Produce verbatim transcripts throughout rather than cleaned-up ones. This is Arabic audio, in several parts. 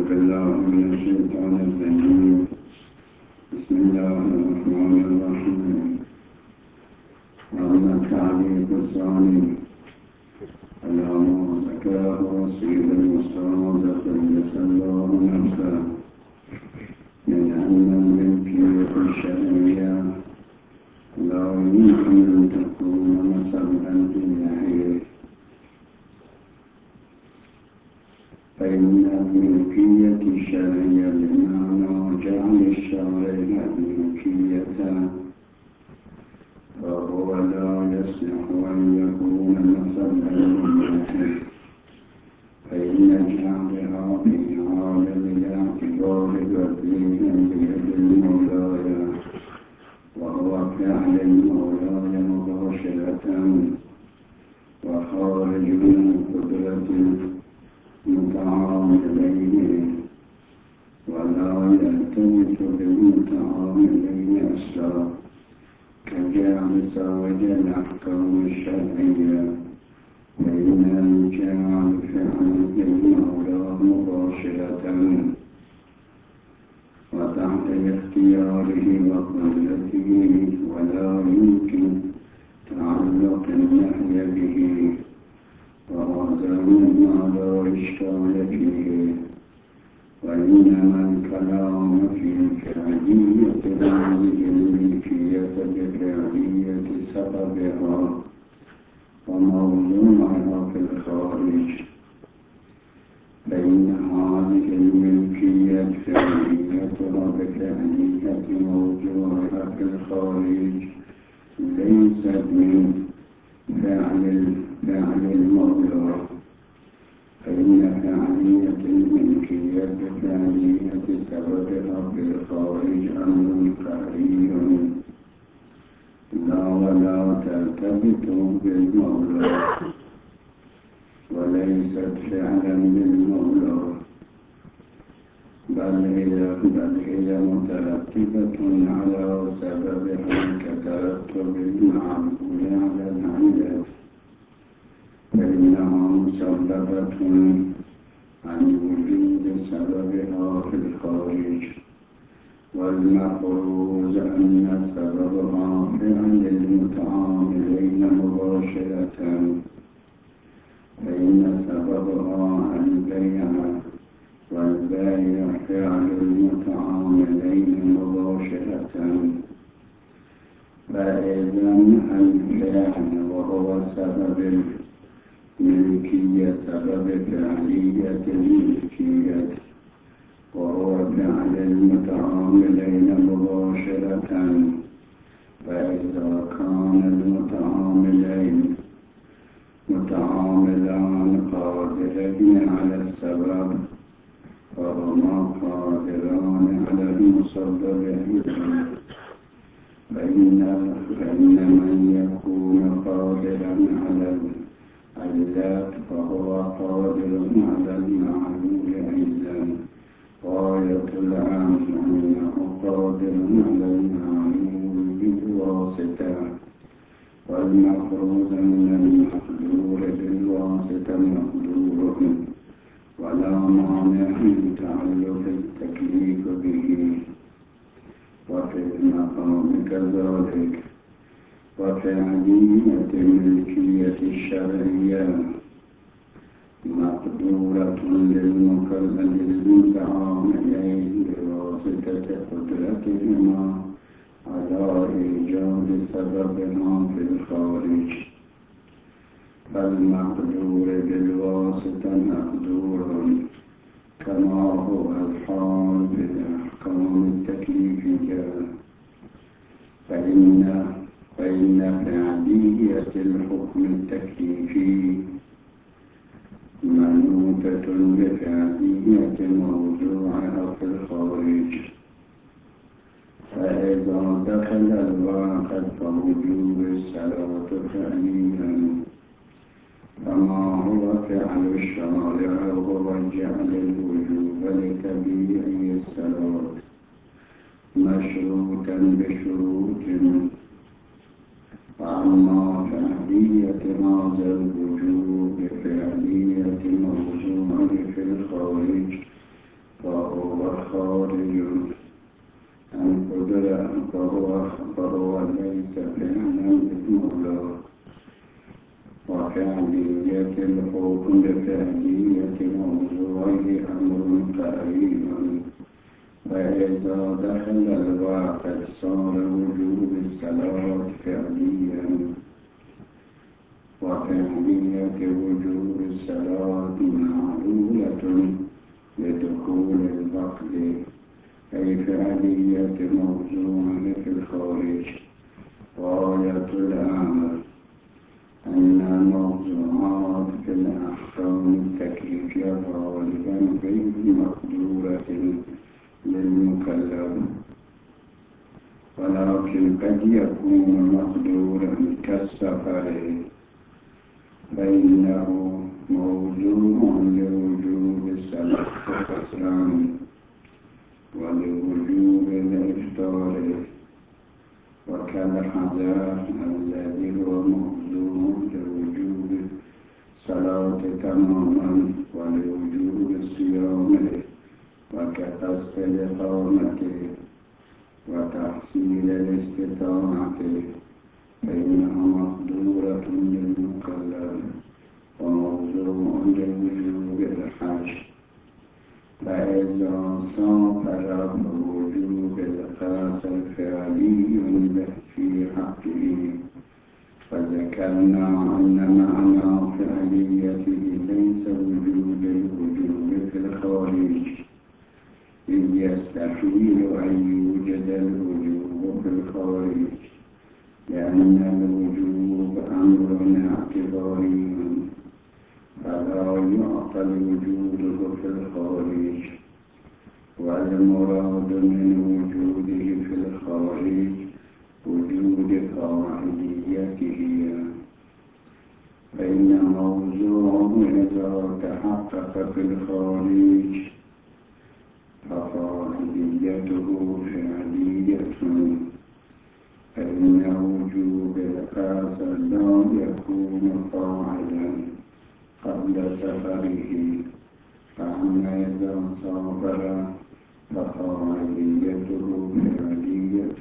بالله من الشيطان الرجيم. بسم الله الرحمن الرحيم. أما التعليق الثاني على ما ذكره سيد المستعاذ قدس الله نفسه من أن الملكية الشرعية لا يمكن أن تكون مسببا للنهي، فإن الملكية الشرعية بمعنى جعل الشرع ملكية، فهو لا يصلح أن يكون مسببا للنهي، فإن جعلها في عالم الاعتبار بديها بيد المولاي، وهو فعل المولاي مباشرة وخارج من قدرة المتعاملين، ولا يلتمس بالمتعاملين أسرى كجعل سوج الأحكام الشرعية، فإن الجعل فعل المولى مباشرة وتحت اختياره وقدرته، ولا يمكن تعلق النهي به، وهذا مما لا إشكال فيه. وإنما الكلام في فعلية هذه الملكية بفعلية سببها وموضوعها في الخارج، فإن هذه الملكية فعليتها بفعلية موضوعها في الخارج ليست من فعل فعل المولى، فإن فعلية الملكية بفعلية سببها في الخارج أمر قهري لا ولا ترتبط بالمولى، وليست فعلا للمولى، بل هي بل هي مترتبة على سببها كترتب المعقول على العلة، فإنها مسببة عن وجود سببها في الخارج، والمفروض أن سببها فعل المتعاملين مباشرة، فإن سببها البيع، والبيع فعل المتعاملين مباشرة، فإذا الفعل وهو سبب الملكية سبب فعلية الملكية، وهو فعل المتعاملين مباشرة، فإذا كان المتعاملين متعاملان قادرين على السبب، فهما قادران على المسبب أيضا، فإن فإن من يكون قادرا على العلات فهو قادر على المعلول أيضا. غاية الأمر أنه قادر على المعلول بالواسطة، والمفروض أن المقدور بالواسطة مقدور، ولا مانع من تعلق التكليف به، وفي المقام كذلك. وفعلية الملكية الشرعية مقدورة للمتعاملين بواسطة قدرتهما على إيجاد سببها في الخارج، فالمقدور بالواسطة مقدور كما هو الحال بالأحكام التكليفية، فإن فإن فعلية الحكم التكليفي منوطة بفعلية موضوعها في الخارج، فإذا دخل الواقع فوجوب الصلاة فعليا، فما هو فعل الشارع هو جعل الوجوب لتبيعي الصلاة مشروطا بشروط، وأما فعلية هذا الوجوب بفعلية موضوعه في الخارج فهو خارج عن قدرة، فهو فهو ليس فعلا مطلق، وفعلية الحكم بفعلية موضوعه أمر قريب، فإذا دخل الواقع صار وجوب الصلاة فعليا، وفعلية وجوب الصلاة معلولة لدخول الوقت، أي فعلية موضوع في الخارج. غاية الأمر أن الموضوعات في الأحكام التكليفية غالبا غير مقدورة للمكلف، ولكن قد يكون مقدورا كالسفر، فإنه موضوع لوجوب الصلاة والسلام ولوجوب الإفطار، وكالحذر الذي هو موضوع لوجوب الصلاة تماما ولوجوب الصيام، وكقصد الإقامة وتحصيل الاستطاعة، فإنها مقدورة للمكلف وموضوع لوجوب الحج. فإذا سافر فوجوب القاس الفعلي في حقه، فذكرنا أن معنى فعليته ليس وجود الوجوب في الخارج، إذ يستحيل أن يوجد الوجوب في الخارج، لأن الوجوب أمر اعتباري فلا يعطى وجوده في الخارج، والمراد من وجوده في الخارج وجود فاعليته، فإن موضوعه إذا تحقق في الخارج ففاعليته فعلية، فإن وجوب القاس لا يكون فاعلا قبل سفره، فأما إذا سافر ففاعليته فعلية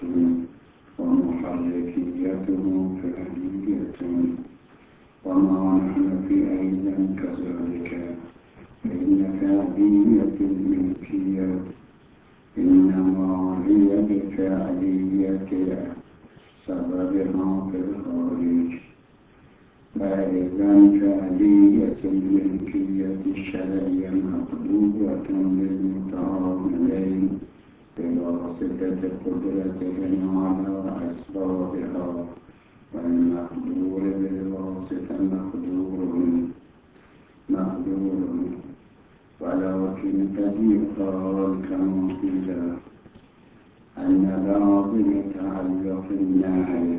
ومحركيته فعلية، وما نحن في أيضا كذلك، فإن فعلية الملكية إنما هي بفعلية سببها في الخارج، فإذا فعلية الملكية الشرعية مطلوبة للمتعاملين بواسطة قدرتهم على أسبابها، والمقدور بالواسطة مقدور مقدور ولكن قد يقال كما قيل أن لازم تعلق النهي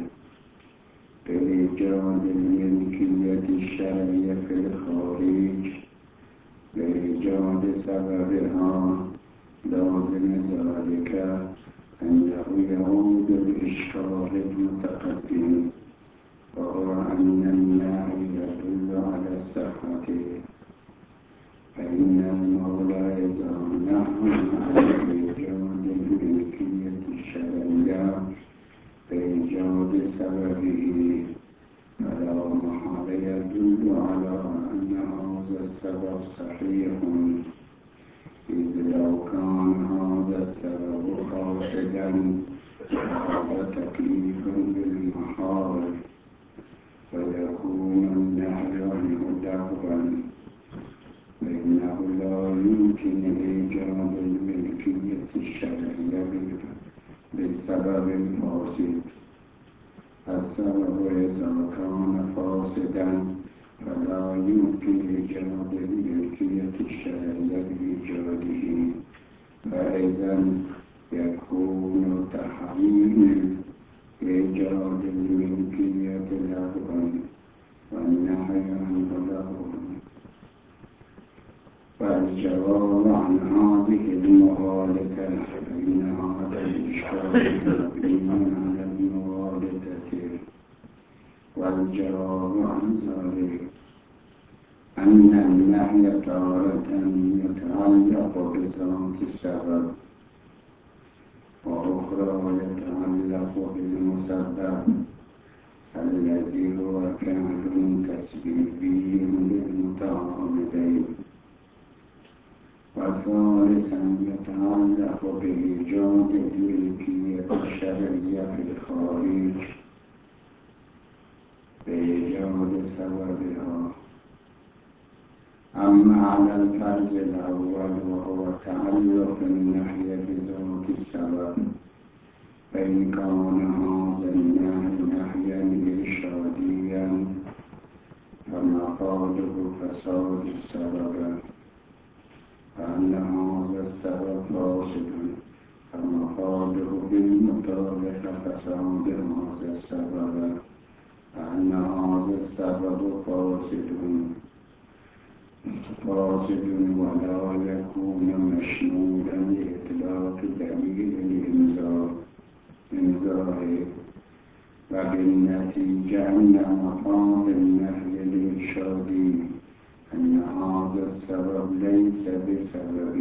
بإيجاد الملكية الشرعية في الخارج بإيجاد سببها، لازم ذلك أنه يعود الإشكال المتقدم، وهو أن النهي يدل على الصحة، فإن المولى إذا نهى عن إيجاد الملكية الشرعية بإيجاد سببه فلا محال يدل على أن هذا السبب صحيح، إذ لو كان هذا السبب خاصدا فهذا تكليف بالمحال، ويكون النهي عنه دعوا، فإنه لا يمكن إيجاد الملكية الشرعية بالسبب الفاسد. السبب إذا كان فاسدا فلا يمكن إيجاد الملكية الشرعية بإيجاده، فإذا يكون تحريم إيجاد الملكية لغوا والنهي عنه لغوا. فالجواب عن هذه المغالطة فإن هذا الإشكال مبني على المغالطة، والجواب عن ذلك أن النهي تارة يتعلق بذات بالسبب، وأخرى يتعلق بالمسبب الذي هو كامل تسبيبي للمتعامدين، وثالثا يتعلق بإيجاد الملكية الشرعية في الخارج بإيجاد سببها. أما على الفرض الأول وهو تعلق النهي بذات السبب، فإن كان هذا النهي نهيا إرشاديا فمقاله فساد السبب، فأن هذا السبب فاسد فمقاله بالمطابقة فساد هذا السبب، فأن هذا السبب فاسد فاسد ولا يكون مشمولا لإطلاق دليل الإنذار إنذاره، وبالنتيجة أن مقام النهي الإرشادي أن هذا السبب ليس بسبب،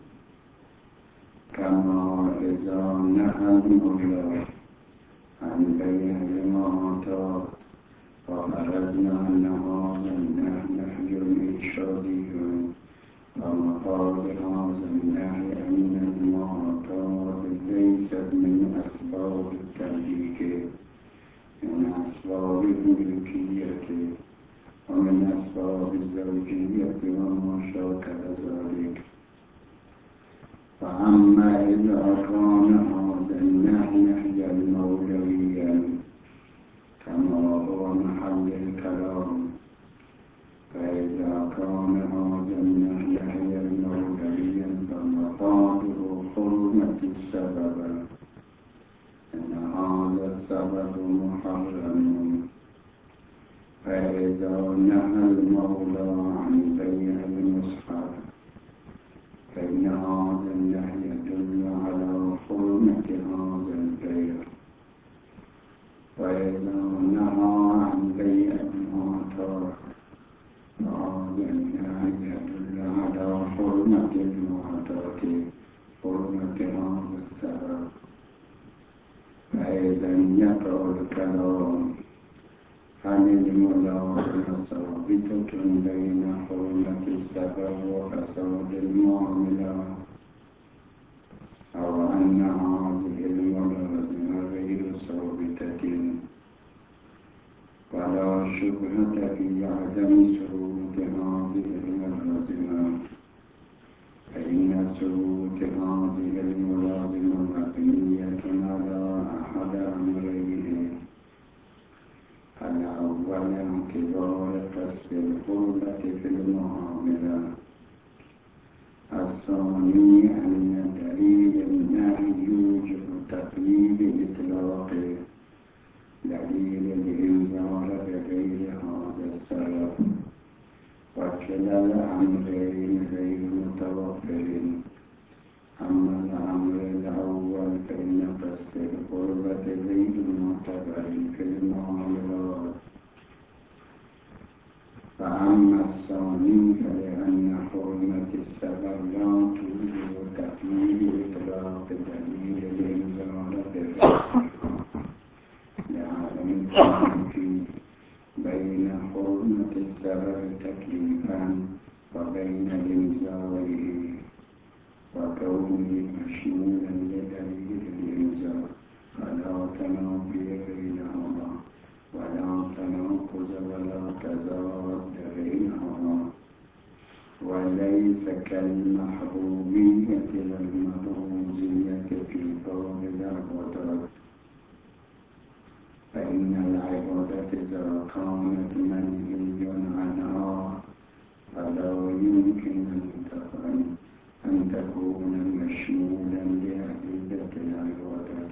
كما إذا نهى المولى عن بيع المعطى وفرضنا أن هذا النهي إرشادي، ومقال هذا النهي أن المعطى ليست من أسباب التمليك، من أسباب الملكية ومن أسباب الزوجية وما شاكل ذلك. فأما إذا كان هذا النهي نهيا مولويا كما هو محل الكلام، فإذا كان هذا النهي نهيا مولويا فمقاله حرمة السبب، أن هذا السبب محرم. فإذا نهى المولى عن بيع المصحف فإن هذا النهي يدل على حرمة هذا البيع، وإذا نهى عن بيع المعطى فهذا النهي يدل على حرمة المعطى حرمة هذا السبب. فإذا يقع الكلام عن الملاحظة ثابتة بين حرمة السبب وفساد المعاملة، أو أن هذه الملازمة غير ثابتة، ولا شبهة في عدم ثبوت هذه الملازمة، فإن ثبوت هذه الملازمة مبنية على أحد أمرين: الأول انتظار كسب القربة في المعاملة، الثاني أن دليل النهي يوجب تقييد إطلاق دليل الإنذار بغير هذا السبب، وكلا الأمرين غير متوفر. أما الأمر الأول فإن قصد القربة غير معتبر في المعاملات، فأما الثاني فلأن حرمة السبب لا توجب تقييد إطلاق دليل الإنذار بغيرها، لعدم التفريق بين حرمة السبب تكليفا وبين إنذاره، وكونه مشمولا لدليل الإنذار، فلا تنافي بينهما ولا تناقض ولا تضاد بينهما، وليس كالمحبوبية والمبغوضية في باب العبادات، فإن العبادة إذا كانت منهي عنها فلا يمكن أن تكون مشمولا لأدلة العبادة،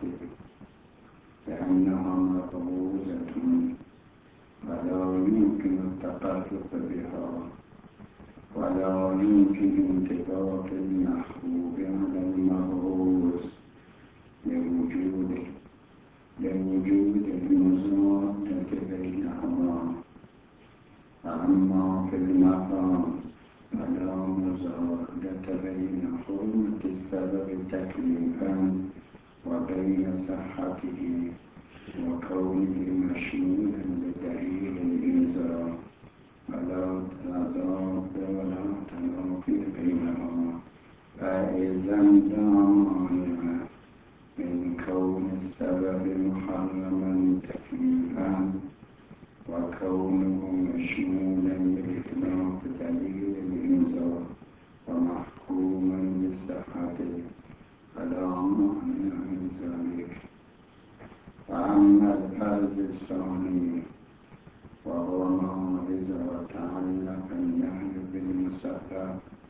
لأنها مقبوضة فلا يمكن التقرب بها، ولا يمكن انطباق المحبوب على المبغوض لوجوده لوجود المزادة بينهما. أما في المقام فلا مزادة بين حرمة السبب تكليفا وبين صحته وكونه مشمولا بدليل الإنذار ولا تضاد ولا تنافي بينهما فإذا مانعا من كون السبب محرما تكليفا وكونه مشمولا بإطلاق دليل الإنذار ومحكوما بصحته فلا مانع من ذلك. وأما الفرد الثاني وهو ما إذا تعلق النهي بالمسبب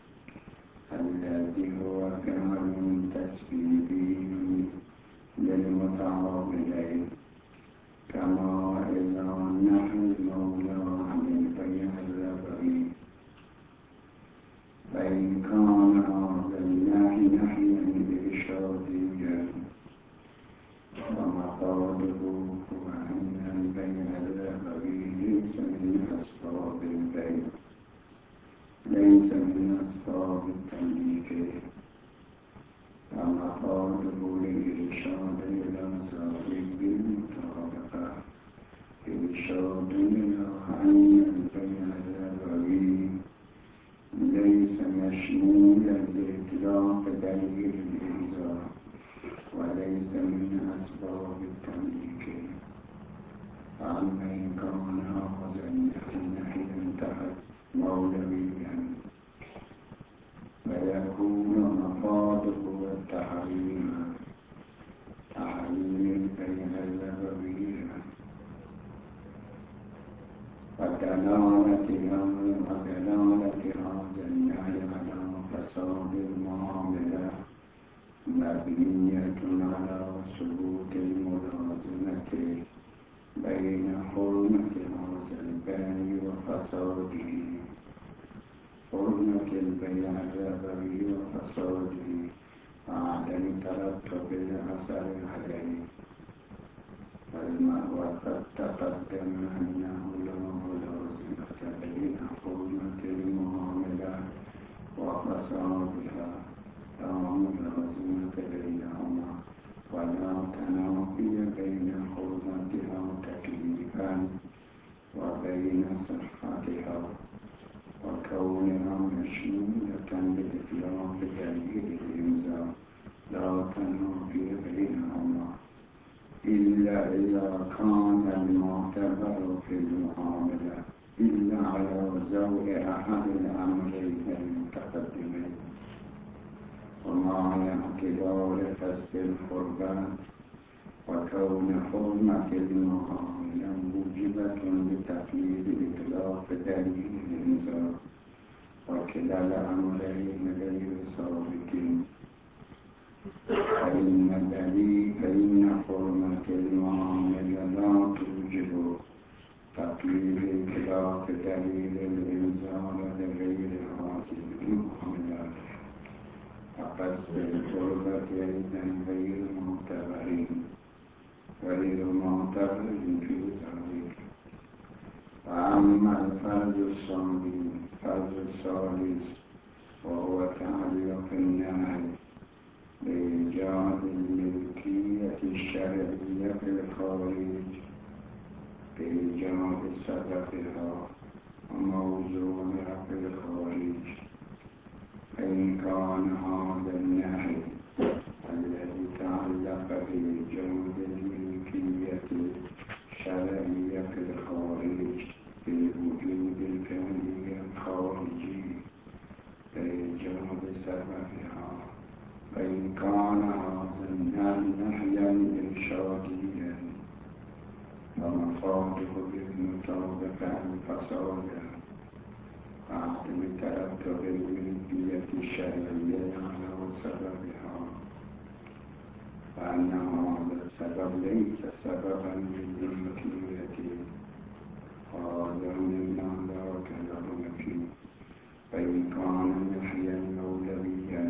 الذي هو فعل تسبيبي للمتعاقدين كما إذا نهى المولى عن البيع الربوي فإن كان هذا النهي نهيا إرشاديا ومقاله هو أن البيع الربوي ليس من أسباب البيع ليس من أسباب التمليك ومقاله للإرشاد إلى ذلك بالمطابقة إرشاد إلى أن البيع الربوي ليس مشمولا بإطلاق دليل الإنذار وليس من أسباب التمليك. أما إن كان هذا النهي انتهى مولويا فيكون مفاده التحريم تحريم البيع الربوي ودلالة ودلالة هذا النهي على فساد المعاملة مبنية على ثبوت الملازمة بين حرمة هذا البيع وفساده حرمة البيع الربوي وفساده وعدم ترتب الأثر عليه. وقد تقدم أنه لا ملازمة بين حرمة المعاملة وفسادها لا ملازمة بينهما ولا تنافي بين حرمتها تكليفا وبين صحتها وكونها مشمولة بإطلاق دليل الإنذار لا تنافي بينهما إلا إذا كان المعتبر في المعاملة إلا على ذوي أحد الأمرين المتقدمين ومعنى اعتبار فسد القربان وكون حرمة المعاملة موجبة لتقييد إطلاق دليل الإنذار وكلا الأمرين غير ثابتين. فإن دليل فإن حرمة المعاملة لا توجب تقييد إطلاق دليل الإنذار لغير هذه المعاملات فقصد القربة أيضا غير معتبرين غير معتبر في ذلك. وأما الفرد الثاني الفرد الثالث وهو تعلق النهي بإيجاد الملكية الشرعية في الخارج بإيجاد سببها وموضوعها في الخارج. فإن كان هذا النهي الذي تعلق بإيجاد الملكية الشرعية في الخارج بوجود الفعل الخارجي بإيجاد سببها فإن كان هذا النهي نهيا إرشاديا فمفاده بالمطابقة الفساد وعدم ترتب الملكية الشرعية على سببها وأن هذا السبب ليس سببا للملكية هذا مما لا كلام فيه. فإن كان نهيا مولويا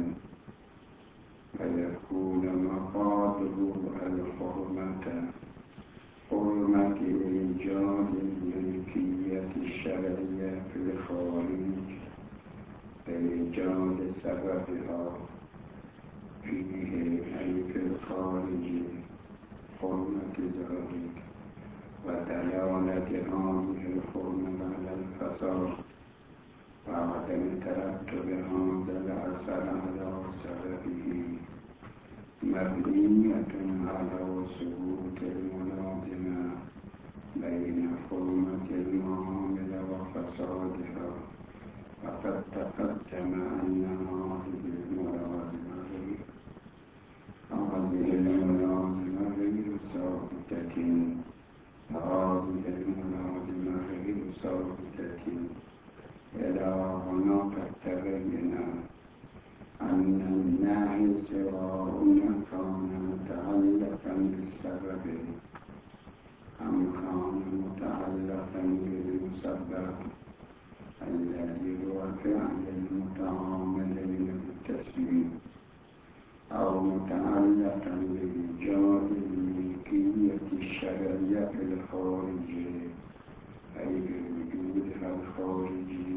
فيكون مفاده الحرمة حرمة إيجاد الملكية الشرعية في الخارج بإيجاد سببها في بالخارج حرمة ذلك ودلالة هذه الحرمة على الفساد وعدم ترتب هذا الأثر على سببه مبنية على ثبوت الملازمة بين حرمة المعاملة وفسادها. وقد تقدم أن هذه الملازمة هذه الملازمة غير ثابتة هذه الملازمة غير ثابتة إلى هنا قد تبين أن النهي سواء كان متعلقا بالسبب أم كان متعلقا بالمسبب الذي هو فعل المتعاملين بالتسليم أو متعلقا بإيجاد الملكية الشرعية في الخارج أي بوجودها الخارجي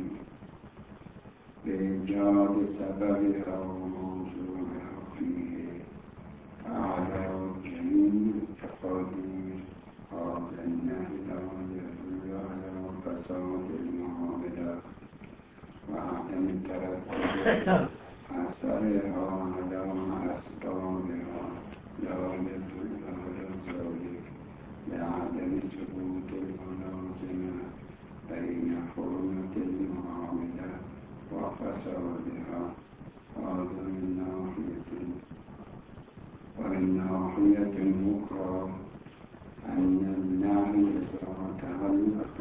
بإيجاد سببها وموضوعها فيه على جميع التقادير. هذا النهي لا يدل على فساد المعاملة وعدم ترتب أثرها على أسبابها لا يدل على ذلك لعدم ثبوت الملازمة بين حرمة المعاملة وفسادها. هذا من ناحية. ومن ناحية أخرى أن النهي إذا تعلق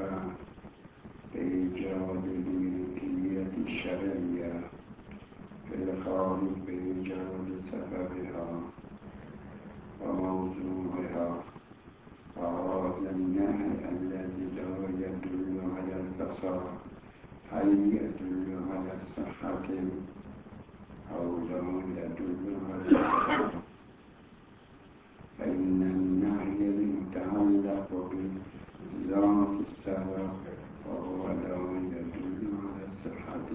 بإيجاد الملكية الشرعية في الخارج بإيجاد سببها وموضوعها وهذا النهي الذي لا يدل على الفساد هل يدل على الصحة أو لا يدل على الصحة؟ فإن النهي المتعلق بذات السبب وهو لا يدل على الصحة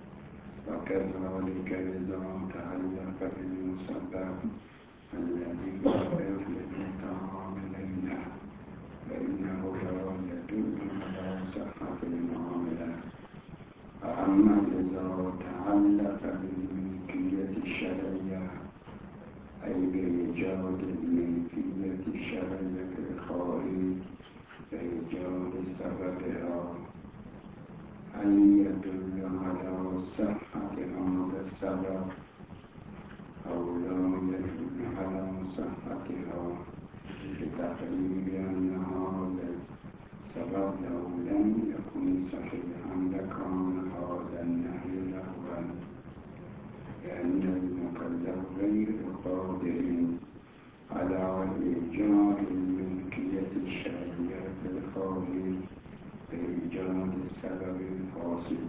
وكذلك إذا تعلق بالمسبب الذي هو فعل المتعاملين فإنه لا يدل على صحة المعاملة. أما إذا تعلق بالملكية الشرعية أي بإيجاد الملكية الشرعية في الخارج بإيجاد سببها هل يدل على صحة هذا السبب أو لا يدل على صحتها بتقرير أن هذا السبب لو لم يكن صحيحا لكان هذا النهي لغوا لأن المكلف غير قادر على إيجاد الملكية الشرعية في الخارج بإيجاد السبب الفاصل.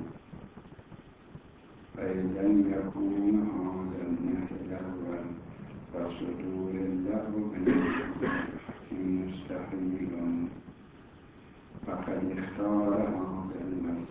فإذا لم يكن هذا النهي لغوا فصدور اللغو مستحيل. فقد اختار هذا المسلك